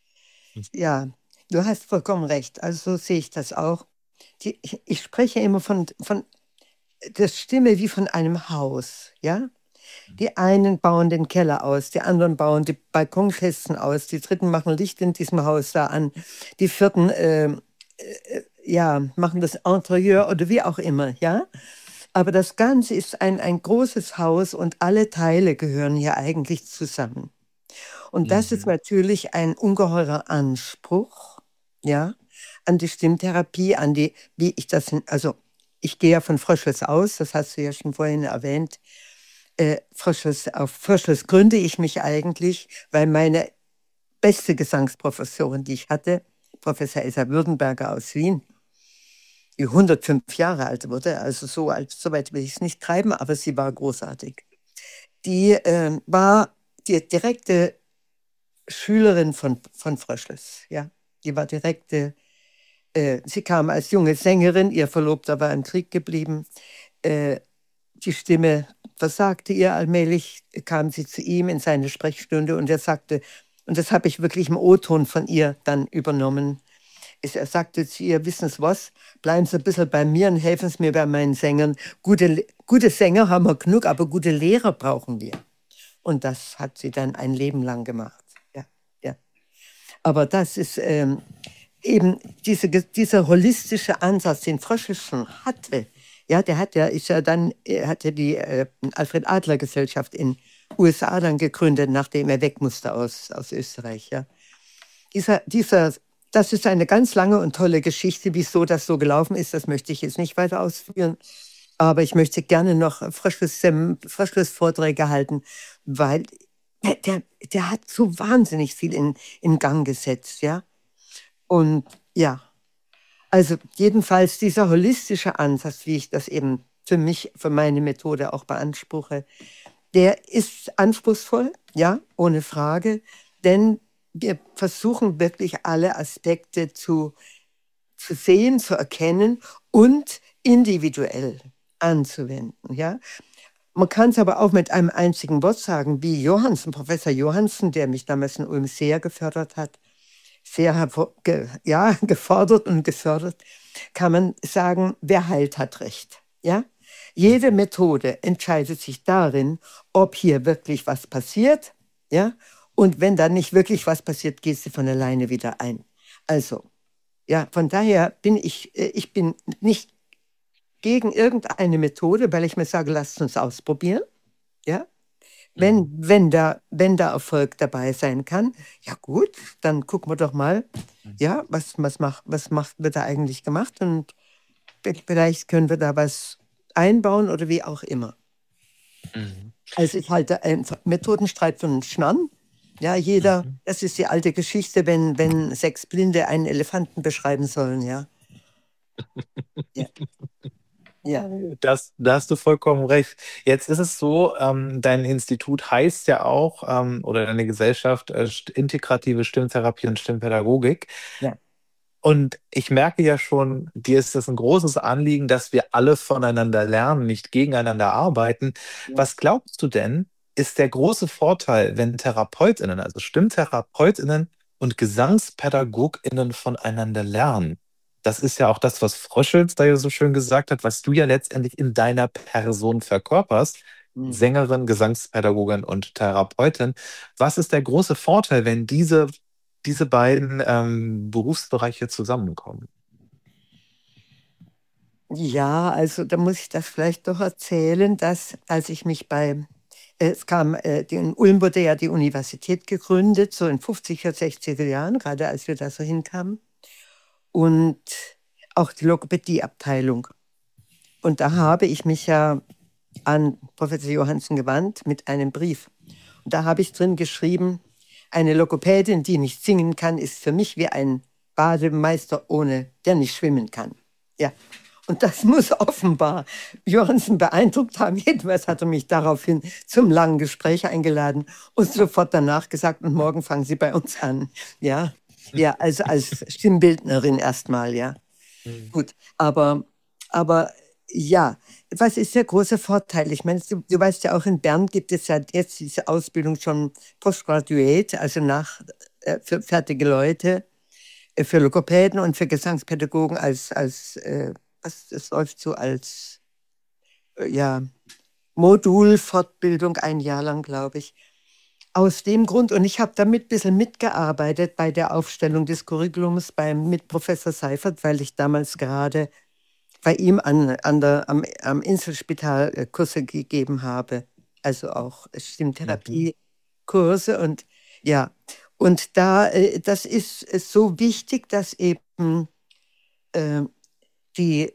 Ja, du hast vollkommen recht. Also so sehe ich das auch. Die, ich, ich spreche immer von, von der Stimme wie von einem Haus, ja? Die einen bauen den Keller aus, die anderen bauen die Balkonkästen aus, die dritten machen Licht in diesem Haus da an, die vierten ähm, äh, ja, machen das Interieur oder wie auch immer, ja? Aber das Ganze ist ein, ein großes Haus und alle Teile gehören hier eigentlich zusammen. Und das ist Mhm. natürlich ein ungeheurer Anspruch, ja, an die Stimmtherapie, an die, wie ich das, also ich gehe ja von Fröschels aus, das hast du ja schon vorhin erwähnt. Äh, Fröschels, auf Fröschels gründe ich mich eigentlich, weil meine beste Gesangsprofessorin, die ich hatte, Professor Elsa Würdenberger aus Wien, die hundertfünf Jahre alt wurde, also so alt, so weit will ich es nicht treiben, aber sie war großartig. Die äh, war die direkte Schülerin von, von Fröschels, ja. Die war direkte, äh, sie kam als junge Sängerin, ihr Verlobter war im Krieg geblieben, äh, die Stimme versagte ihr allmählich, kam sie zu ihm in seine Sprechstunde und er sagte, und das habe ich wirklich im O-Ton von ihr dann übernommen, ist, er sagte zu ihr, wissen Sie was, bleiben Sie ein bisschen bei mir und helfen Sie mir bei meinen Sängern. Gute, gute Sänger haben wir genug, aber gute Lehrer brauchen wir. Und das hat sie dann ein Leben lang gemacht. Ja, ja. Aber das ist ähm, eben diese, dieser holistische Ansatz, den Fröschel schon hatte. Ja, der hat ja, ist ja dann, er hat ja die äh, Alfred Adler Gesellschaft in U S A dann gegründet, nachdem er weg musste aus, aus Österreich. Ja. Dieser, dieser, das ist eine ganz lange und tolle Geschichte, wieso das so gelaufen ist. Das möchte ich jetzt nicht weiter ausführen. Aber ich möchte gerne noch Frischluss-Vorträge halten, weil der, der, der hat so wahnsinnig viel in, in Gang gesetzt, ja. Und ja, also jedenfalls dieser holistische Ansatz, wie ich das eben für mich, für meine Methode auch beanspruche, der ist anspruchsvoll, ja, ohne Frage, denn wir versuchen wirklich alle Aspekte zu, zu sehen, zu erkennen und individuell anzuwenden, ja. Man kann es aber auch mit einem einzigen Wort sagen, wie Johansen, Professor Johansen, der mich damals in Ulm sehr gefördert hat, sehr hervor- ge, ja, gefordert und gefördert, kann man sagen, wer heilt, hat Recht. Ja? Jede Methode entscheidet sich darin, ob hier wirklich was passiert. Ja? Und wenn da nicht wirklich was passiert, geht sie von alleine wieder ein. Also, ja, von daher bin ich, äh, ich bin nicht gegen irgendeine Methode, weil ich mir sage, lasst uns ausprobieren. Ja? Wenn, wenn, da, wenn da Erfolg dabei sein kann, ja gut, dann gucken wir doch mal, ja, was, was, macht, was macht, wird da eigentlich gemacht und vielleicht können wir da was einbauen oder wie auch immer. Mhm. Also ich halte einen Methodenstreit für einen Schmarrn. Ja, jeder, Mhm. das ist die alte Geschichte, wenn, wenn sechs Blinde einen Elefanten beschreiben sollen, ja. Ja. Ja. Das, da hast du vollkommen recht. Jetzt ist es so, ähm, dein Institut heißt ja auch, ähm, oder deine Gesellschaft, äh, St- integrative Stimmtherapie und Stimmpädagogik. Ja. Und ich merke ja schon, dir ist das ein großes Anliegen, dass wir alle voneinander lernen, nicht gegeneinander arbeiten. Ja. Was glaubst du denn, ist der große Vorteil, wenn TherapeutInnen, also StimmtherapeutInnen und GesangspädagogInnen voneinander lernen? Das ist ja auch das, was Fröschels da ja so schön gesagt hat, was du ja letztendlich in deiner Person verkörperst. Hm. Sängerin, Gesangspädagogin und Therapeutin. Was ist der große Vorteil, wenn diese diese beiden ähm, Berufsbereiche zusammenkommen? Ja, also da muss ich das vielleicht doch erzählen, dass als ich mich bei, äh, es kam, äh, die- in Ulm wurde ja die Universität gegründet, so in fünfziger, sechziger Jahren, gerade als wir da so hinkamen. Und auch die Logopädieabteilung. Und da habe ich mich ja an Professor Johansen gewandt mit einem Brief. Und da habe ich drin geschrieben, eine Logopädin, die nicht singen kann, ist für mich wie ein Bademeister, ohne der nicht schwimmen kann. Ja. Und das muss offenbar Johansen beeindruckt haben. Jedenfalls hat er mich daraufhin zum langen Gespräch eingeladen und sofort danach gesagt, und morgen fangen Sie bei uns an. Ja, ja, also als Stimmbildnerin erstmal, ja. Mhm. Gut, aber, aber ja, was ist der große Vorteil? Ich meine, du, du weißt ja auch, in Bern gibt es ja jetzt diese Ausbildung schon postgraduate, also nach, äh, für fertige Leute, äh, für Logopäden und für Gesangspädagogen als, als äh, was, das läuft so als, äh, ja, Modulfortbildung ein Jahr lang, glaube ich. Aus dem Grund, und ich habe damit ein bisschen mitgearbeitet bei der Aufstellung des Curriculums beim, mit Professor Seifert, weil ich damals gerade bei ihm an, an der, am, am Inselspital äh, Kurse gegeben habe, also auch Mhm. Stimmtherapiekurse und ja, und da, äh, das ist, ist so wichtig, dass eben äh, die,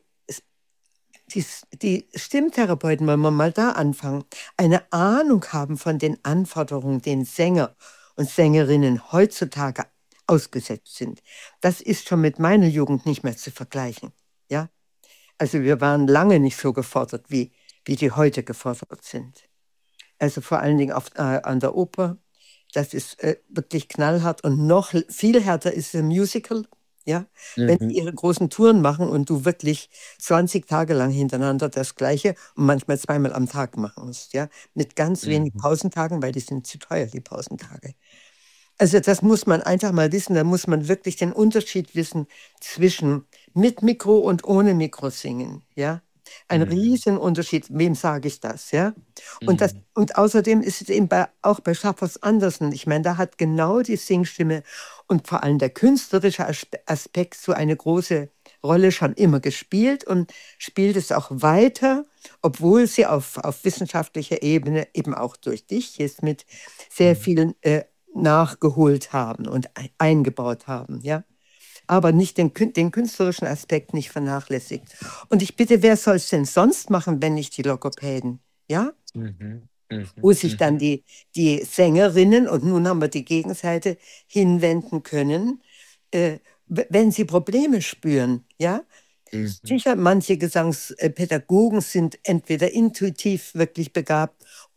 die, die Stimmtherapeuten, wenn wir mal da anfangen, eine Ahnung haben von den Anforderungen, den Sänger und Sängerinnen heutzutage ausgesetzt sind. Das ist schon mit meiner Jugend nicht mehr zu vergleichen. Ja? Also wir waren lange nicht so gefordert, wie, wie die heute gefordert sind. Also vor allen Dingen auf, äh, an der Oper. Das ist äh, wirklich knallhart und noch viel härter ist ein Musical. Ja, wenn sie Mhm. ihre großen Touren machen und du wirklich zwanzig Tage lang hintereinander das Gleiche und manchmal zweimal am Tag machen musst, ja, mit ganz wenig Mhm. Pausentagen, weil die sind zu teuer, die Pausentage. Also das muss man einfach mal wissen, da muss man wirklich den Unterschied wissen zwischen mit Mikro und ohne Mikro singen, ja. Ein Mhm. Riesenunterschied, wem sage ich das, ja? Und, das, Mhm. und außerdem ist es eben bei, auch bei Schaffers Andersen, ich meine, da hat genau die Singstimme und vor allem der künstlerische Aspe- Aspekt so eine große Rolle schon immer gespielt und spielt es auch weiter, obwohl sie auf, auf wissenschaftlicher Ebene eben auch durch dich jetzt mit sehr Mhm. vielen äh, nachgeholt haben und ein- eingebaut haben, ja. Aber nicht den, kün- den künstlerischen Aspekt nicht vernachlässigt. Und ich bitte, wer soll es denn sonst machen, wenn nicht die Logopäden? Ja? Mhm. Mhm. Wo sich dann Mhm. die, die Sängerinnen, und nun haben wir die Gegenseite, hinwenden können, äh, w- wenn sie Probleme spüren. Ja? Mhm. Sicher, manche Gesangspädagogen sind entweder intuitiv wirklich begabt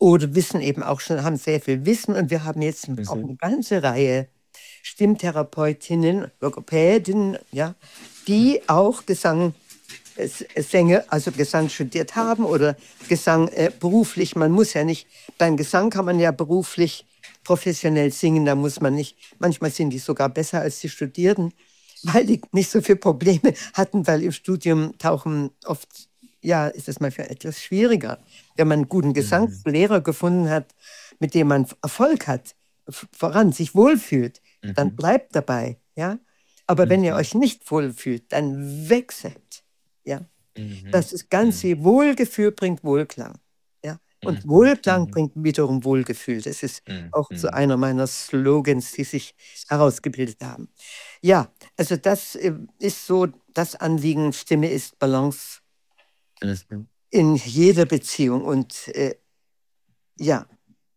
oder wissen eben auch schon, haben sehr viel Wissen. Und wir haben jetzt auch Mhm. eine ganze Reihe Stimmtherapeutinnen, Logopädinnen, ja, die auch Gesang, äh, Sänger, also Gesang studiert haben oder Gesang äh, beruflich. Man muss ja nicht, beim Gesang kann man ja beruflich professionell singen, da muss man nicht, manchmal sind die sogar besser als die Studierten, weil die nicht so viele Probleme hatten, weil im Studium tauchen oft, ja, ist es manchmal etwas schwieriger. Wenn man einen guten Mhm. Gesangslehrer gefunden hat, mit dem man Erfolg hat, f- voran sich wohlfühlt, dann Mhm. bleibt dabei, ja. Aber wenn ihr Mhm. euch nicht wohlfühlt, dann wechselt, ja. Mhm. Das ist ganz Mhm. wie Wohlgefühl bringt Wohlklang, ja. Und Mhm. Wohlklang Mhm. bringt wiederum Wohlgefühl. Das ist auch so Mhm. einer meiner Slogans, die sich herausgebildet haben. Ja, also das äh, ist so das Anliegen, Stimme ist Balance Mhm. in jeder Beziehung. Und äh, ja,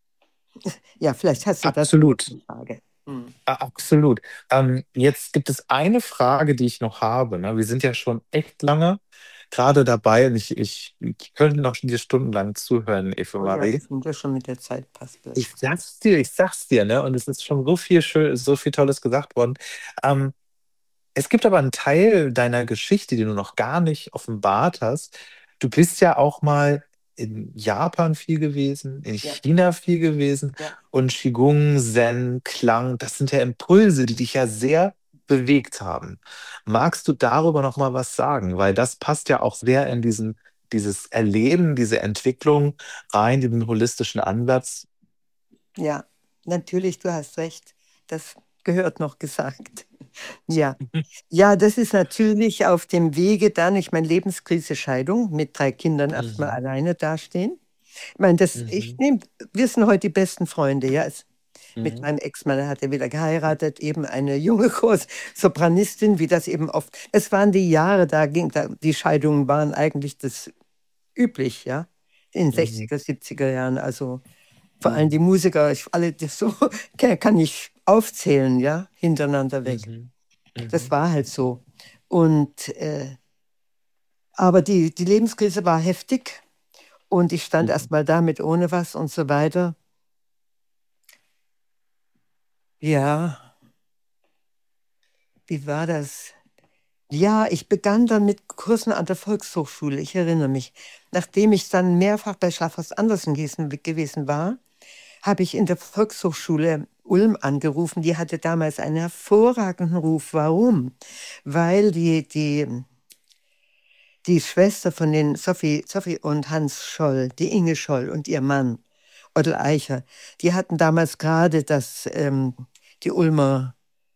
ja, vielleicht hast du dazu noch Absolut. eine Frage. Hm. A- Absolut. Ähm, jetzt gibt es eine Frage, die ich noch habe. Ne? Wir sind ja schon echt lange gerade dabei und ich, ich, ich könnte noch dir stundenlang zuhören, Eva Oh ja, Marie. das sind ja schon mit der Zeit passt das. Ich sag's dir, ich sag's dir, ne? Und es ist schon so viel schön, so viel Tolles gesagt worden. Ähm, Es gibt aber einen Teil deiner Geschichte, den du noch gar nicht offenbart hast. Du bist ja auch mal in Japan viel gewesen, in Ja, China viel gewesen ja. und Qigong, Zen, Klang, das sind ja Impulse, die dich ja sehr bewegt haben. Magst du darüber noch mal was sagen? Weil das passt ja auch sehr in diesen, dieses Erleben, diese Entwicklung rein, diesen holistischen Ansatz. Ja, natürlich, du hast recht. Das gehört noch gesagt. Ja. Ja, das ist natürlich auf dem Wege dann, ich meine, Lebenskrise, Scheidung, mit drei Kindern erstmal Mhm. alleine dastehen. Ich meine, das, ich Mhm. nehme, wir sind heute die besten Freunde, ja. Es, mit Mhm. meinem Ex-Mann hat er wieder geheiratet, eben eine junge Groß- Sopranistin, wie das eben oft. Es waren die Jahre, da ging, da, die Scheidungen waren eigentlich das üblich, ja. In den Mhm. sechziger, siebziger Jahren, also vor allem die Mhm. Musiker, ich, alle das so, kann kann ich aufzählen, ja, hintereinander weg. Mhm. Das Mhm. war halt so. Und, äh, aber die, die Lebenskrise war heftig und ich stand Mhm. erst mal da mit ohne was und so weiter. Ja, wie war das? Ja, ich begann dann mit Kursen an der Volkshochschule, ich erinnere mich. Nachdem ich dann mehrfach bei Schaffer Andersen gewesen, gewesen war, habe ich in der Volkshochschule Ulm angerufen. Die hatte damals einen hervorragenden Ruf. Warum? Weil die, die, die Schwester von den Sophie, Sophie und Hans Scholl, die Inge Scholl und ihr Mann, Otto Eicher, die hatten damals gerade das, ähm, die Ulmer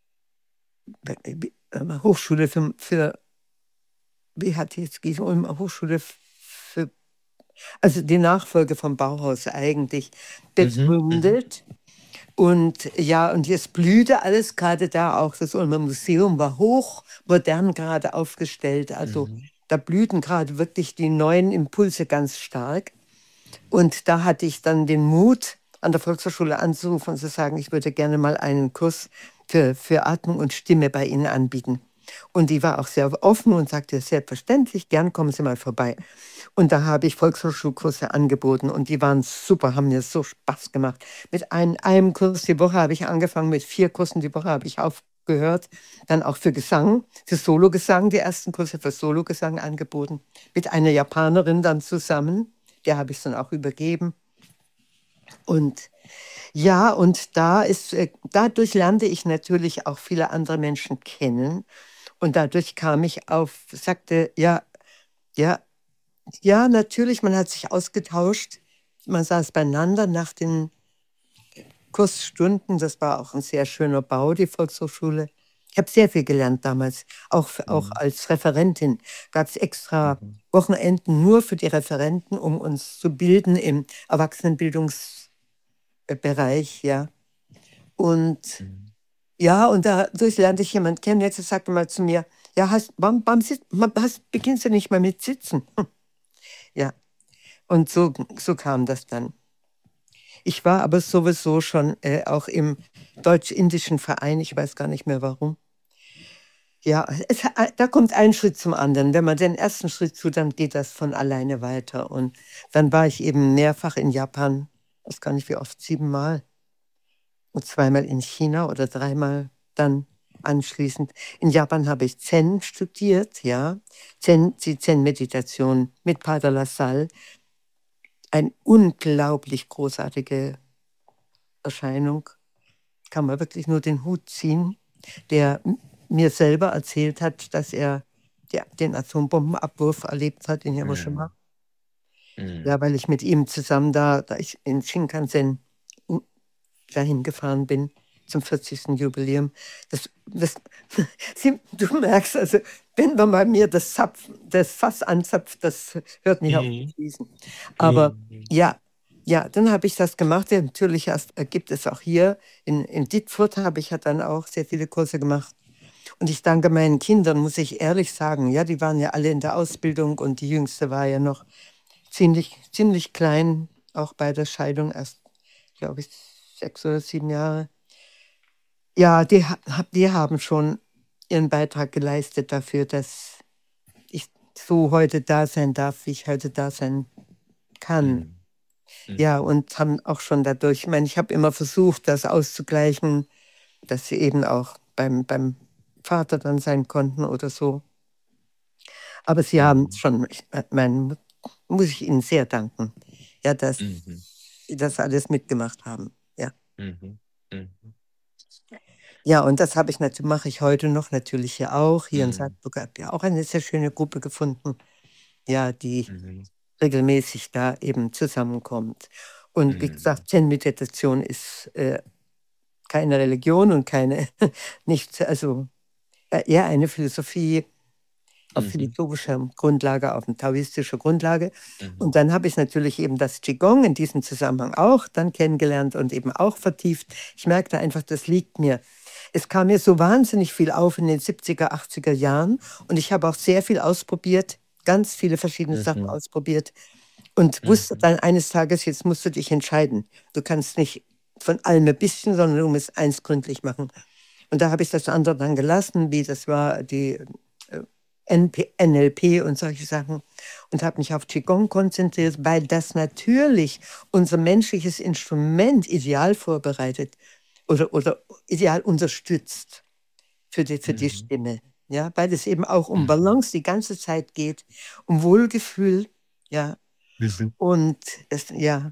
äh, äh, Hochschule für, für, wie hat die jetzt die Ulmer Hochschule für, also die Nachfolge vom Bauhaus eigentlich, Mhm. Mhm. begründet. Und ja, und jetzt blühte alles gerade da, auch das Ulmer Museum war hochmodern gerade aufgestellt. Also Mhm. da blühten gerade wirklich die neuen Impulse ganz stark. Und da hatte ich dann den Mut, an der Volkshochschule anzurufen und zu sagen, ich würde gerne mal einen Kurs für, für Atmung und Stimme bei Ihnen anbieten. Und die war auch sehr offen und sagte, selbstverständlich, gern kommen Sie mal vorbei. Und da habe ich Volkshochschulkurse angeboten und die waren super, haben mir so Spaß gemacht. Mit ein, einem Kurs die Woche habe ich angefangen, mit vier Kursen die Woche habe ich aufgehört. Dann auch für Gesang, für Sologesang, die ersten Kurse für Sologesang angeboten. Mit einer Japanerin dann zusammen, der habe ich dann auch übergeben. Und ja, und da ist, äh, dadurch lernte ich natürlich auch viele andere Menschen kennen. Und dadurch kam ich auf, sagte, ja, ja, ja, natürlich, man hat sich ausgetauscht. Man saß beieinander nach den Kursstunden. Das war auch ein sehr schöner Bau, die Volkshochschule. Ich habe sehr viel gelernt damals, auch, auch Mhm. als Referentin. Gab es extra Mhm. Wochenenden nur für die Referenten, um uns zu bilden im Erwachsenenbildungsbereich, ja. Und Mhm. ja, und dadurch lernte ich jemanden kennen. Jetzt sagte mal zu mir, ja, hast, warum, warum sit- hast, beginnst du nicht mal mit Sitzen? Ja, und so, so kam das dann. Ich war aber sowieso schon äh, auch im deutsch-indischen Verein, ich weiß gar nicht mehr warum. Ja, es, da kommt ein Schritt zum anderen. Wenn man den ersten Schritt tut, dann geht das von alleine weiter. Und dann war ich eben mehrfach in Japan weiß gar nicht wie oft, siebenmal. Und zweimal in China oder dreimal dann anschließend. In Japan habe ich Zen studiert, ja. Zen, die Zen-Meditation mit Pater Lassalle. Eine unglaublich großartige Erscheinung. Kann man wirklich nur den Hut ziehen, der mir selber erzählt hat, dass er die, den Atombombenabwurf erlebt hat in Hiroshima. Mhm. Ja, weil ich mit ihm zusammen da, da ich in Shinkansen dahin gefahren bin zum vierzigsten Jubiläum. Das, das, Sie, du merkst, also, wenn man bei mir das, Zapf, das Fass anzapft, das hört nicht auf zu Mhm. fließen. Aber Mhm. ja, ja, dann habe ich das gemacht. Ja, natürlich erst, äh, gibt es auch hier in, in Dietfurt, habe ich ja dann auch sehr viele Kurse gemacht. Und ich danke meinen Kindern, muss ich ehrlich sagen. Ja, die waren ja alle in der Ausbildung und die Jüngste war ja noch ziemlich, ziemlich klein, auch bei der Scheidung, erst, glaube ich, sechs oder sieben Jahre. Ja, die, ha- die haben schon ihren Beitrag geleistet dafür, dass ich so heute da sein darf, wie ich heute da sein kann. Mhm. Mhm. Ja, und haben auch schon dadurch, ich meine, ich habe immer versucht, das auszugleichen, dass sie eben auch beim, beim Vater dann sein konnten oder so. Aber sie haben Mhm. schon, ich äh, mein, muss ich ihnen sehr danken, ja, dass Mhm. sie das alles mitgemacht haben. Ja, Mhm. Mhm. ja, und das habe ich natürlich, mache ich heute noch natürlich hier auch. Hier in Mhm. Salzburg habe ich ja auch eine sehr schöne Gruppe gefunden, ja, die Mhm. regelmäßig da eben zusammenkommt. Und wie Mhm. gesagt, Zen-Meditation ist äh, keine Religion und keine, nicht, also äh, eher eine Philosophie auf Mhm. philosophischer Grundlage, auf taoistischer Grundlage. Mhm. Und dann habe ich natürlich eben das Qigong in diesem Zusammenhang auch dann kennengelernt und eben auch vertieft. Ich merkte einfach, das liegt mir. Es kam mir so wahnsinnig viel auf in den siebziger, achtziger Jahren und ich habe auch sehr viel ausprobiert, ganz viele verschiedene Sachen Mhm. ausprobiert und wusste Mhm. dann eines Tages, jetzt musst du dich entscheiden. Du kannst nicht von allem ein bisschen, sondern du musst eins gründlich machen. Und da habe ich das andere dann gelassen, wie das war, die äh, N P N L P und solche Sachen und habe mich auf Qigong konzentriert, weil das natürlich unser menschliches Instrument ideal vorbereitet oder, oder ideal unterstützt für die, für die Mhm. Stimme. Ja, weil es eben auch um Mhm. Balance die ganze Zeit geht, um Wohlgefühl, ja, Mhm. und es, ja,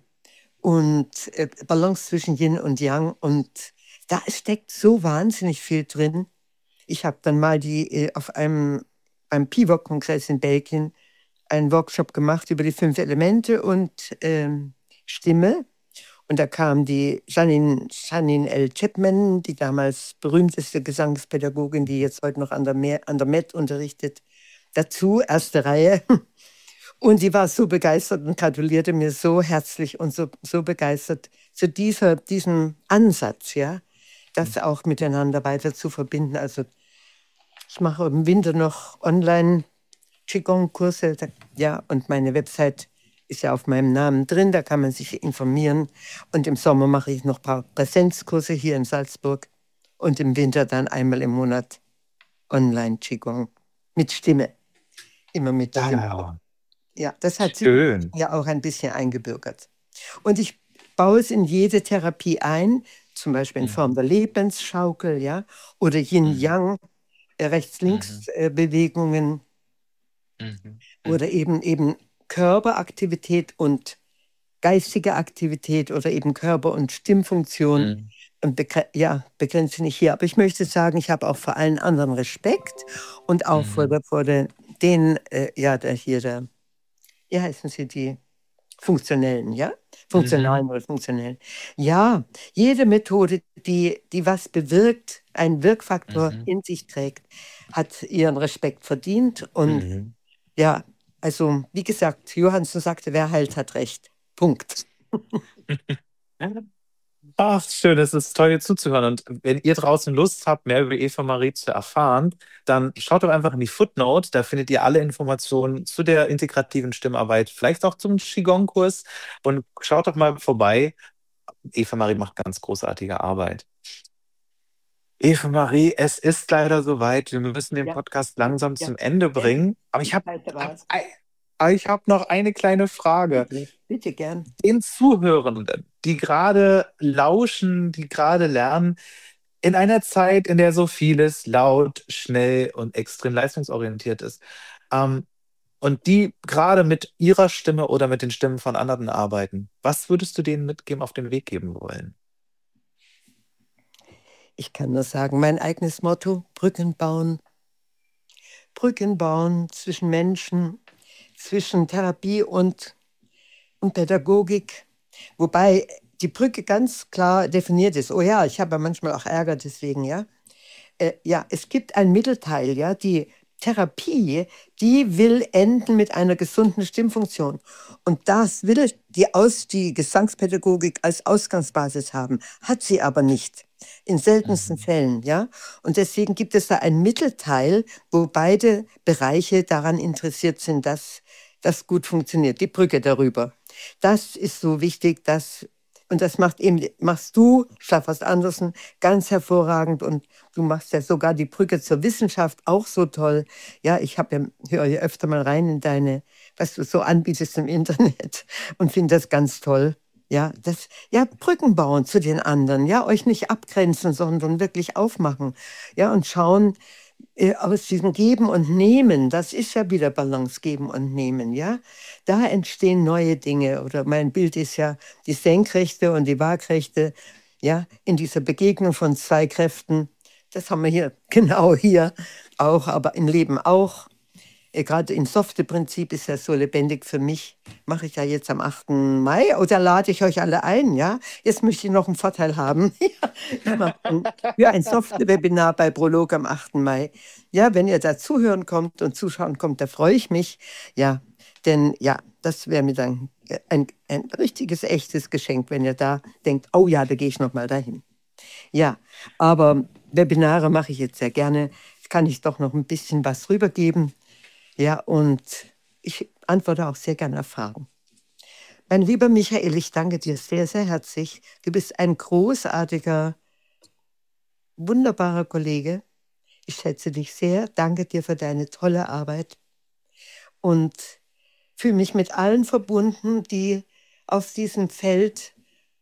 und äh, Balance zwischen Yin und Yang und da steckt so wahnsinnig viel drin. Ich habe dann mal die äh, auf einem beim P V O C-Kongress in Belgien einen Workshop gemacht über die fünf Elemente und ähm, Stimme. Und da kam die Janine, Janine L. Chapman, die damals berühmteste Gesangspädagogin, die jetzt heute noch an der, Mer, an der Met unterrichtet, dazu, erste Reihe. Und die war so begeistert und gratulierte mir so herzlich und so, so begeistert zu dieser, diesem Ansatz, ja, das auch miteinander weiter zu verbinden. Also ich mache im Winter noch online Qigong-Kurse, da- ja, und meine Website ist ja auf meinem Namen drin, da kann man sich informieren. Und im Sommer mache ich noch ein paar Präsenzkurse hier in Salzburg und im Winter dann einmal im Monat Online-Qigong mit Stimme, immer mit Stimme. Ja, Ja, das hat sich schön. ja auch ein bisschen eingebürgert. Und ich baue es in jede Therapie ein, zum Beispiel in Form Mhm. der Lebensschaukel, ja, oder Mhm. Yin-Yang, äh, Mhm. Rechts-Links-Bewegungen Mhm. oder eben, eben Körperaktivität und geistige Aktivität oder eben Körper- und Stimmfunktion. Mhm. Und begre ja, begrenze nicht hier. Aber ich möchte sagen, ich habe auch vor allen anderen Respekt und auch vor, Mhm. der, vor der, den, äh, ja, der hier, der, wie heißen sie, die Funktionellen, ja? Mhm. Funktionalen oder Funktionellen. Ja, jede Methode, die, die was bewirkt, einen Wirkfaktor Mhm. in sich trägt, hat ihren Respekt verdient. Und Mhm. ja, also wie gesagt, Johansson sagte, wer heilt, hat recht. Punkt. Ach, schön, es ist toll, dir zuzuhören. Und wenn ihr draußen Lust habt, mehr über Eva Marie zu erfahren, dann schaut doch einfach in die Footnote. Da findet ihr alle Informationen zu der integrativen Stimmarbeit, vielleicht auch zum Qigong-Kurs. Und schaut doch mal vorbei. Eva Marie macht ganz großartige Arbeit. Eva Marie, es ist leider soweit. Wir müssen den Ja, Podcast langsam ja, zum Ende ja, bringen. Aber ich die habe Zeit hab war's. hab Aber ich habe noch eine kleine Frage. Bitte gern. Den Zuhörenden, die gerade lauschen, die gerade lernen, in einer Zeit, in der so vieles laut, schnell und extrem leistungsorientiert ist, ähm, und die gerade mit ihrer Stimme oder mit den Stimmen von anderen arbeiten, was würdest du denen mitgeben, auf den Weg geben wollen? Ich kann nur sagen, mein eigenes Motto, Brücken bauen. Brücken bauen zwischen Menschen, zwischen Therapie und, und Pädagogik. Wobei die Brücke ganz klar definiert ist. Oh ja, ich habe ja manchmal auch Ärger deswegen, ja. Äh, ja, es gibt ein Mittelteil, ja, die Therapie, die will enden mit einer gesunden Stimmfunktion. Und das will die, Aus, die Gesangspädagogik als Ausgangsbasis haben, hat sie aber nicht. In seltensten Mhm. Fällen, ja. Und deswegen gibt es da ein Mittelteil, wo beide Bereiche daran interessiert sind, dass das gut funktioniert. Die Brücke darüber. Das ist so wichtig, dass und das macht eben, machst du, Staffas Andersen, ganz hervorragend. Und du machst ja sogar die Brücke zur Wissenschaft auch so toll. Ja, ich habe ja, höre ja öfter mal rein in deine, was du so anbietest im Internet und finde das ganz toll. Ja, das, ja, Brücken bauen zu den anderen. Ja, euch nicht abgrenzen, sondern wirklich aufmachen. Ja, und schauen, äh, aus diesem Geben und Nehmen, das ist ja wieder Balance, Geben und Nehmen, ja. Da entstehen neue Dinge. Oder mein Bild ist ja die Senkrechte und die Waagrechte, ja, in dieser Begegnung von zwei Kräften. Das haben wir hier, genau hier auch, aber im Leben auch. Äh, Gerade im Softe-Prinzip ist ja so lebendig für mich. Mache ich ja jetzt am achten Mai. Oder lade ich euch alle ein, ja? Jetzt möchte ich noch einen Vorteil haben. Ja, ich mache ein, ja, ein Softe-Webinar bei Prolog am achten Mai. Ja, wenn ihr da zuhören kommt und zuschauen kommt, da freue ich mich. Ja, denn ja, das wäre mir dann ein, ein richtiges, echtes Geschenk, wenn ihr da denkt, oh ja, da gehe ich noch mal dahin. Ja, aber Webinare mache ich jetzt sehr gerne. Kann ich doch noch ein bisschen was rübergeben. Ja, und ich antworte auch sehr gerne auf Fragen. Mein lieber Michael, ich danke dir sehr, sehr herzlich. Du bist ein großartiger, wunderbarer Kollege. Ich schätze dich sehr. Danke dir für deine tolle Arbeit und fühle mich mit allen verbunden, die auf diesem Feld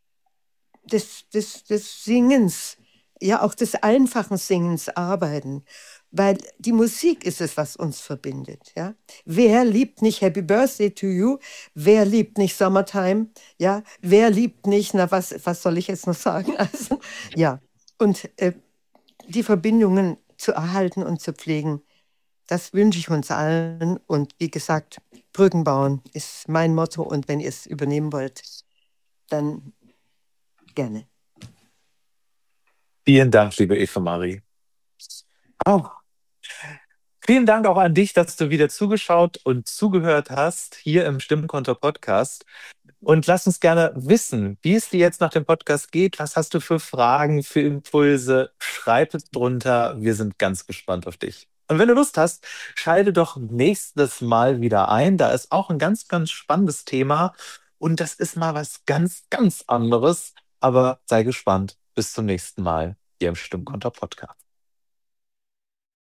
des, des, des Singens, ja auch des einfachen Singens arbeiten. Weil die Musik ist es, was uns verbindet. Ja? Wer liebt nicht Happy Birthday to You? Wer liebt nicht Summertime? Ja? Wer liebt nicht, na was, was soll ich jetzt noch sagen? Also, ja. Und äh, die Verbindungen zu erhalten und zu pflegen, das wünsche ich uns allen. Und wie gesagt, Brücken bauen ist mein Motto. Und wenn ihr es übernehmen wollt, dann gerne. Vielen Dank, liebe Eva Marie. Oh. Vielen Dank auch an dich, dass du wieder zugeschaut und zugehört hast hier im Stimmkonto-Podcast. Und lass uns gerne wissen, wie es dir jetzt nach dem Podcast geht. Was hast du für Fragen, für Impulse? Schreib es drunter. Wir sind ganz gespannt auf dich. Und wenn du Lust hast, schalte doch nächstes Mal wieder ein. Da ist auch ein ganz, ganz spannendes Thema. Und das ist mal was ganz, ganz anderes. Aber sei gespannt. Bis zum nächsten Mal hier im Stimmkonto-Podcast.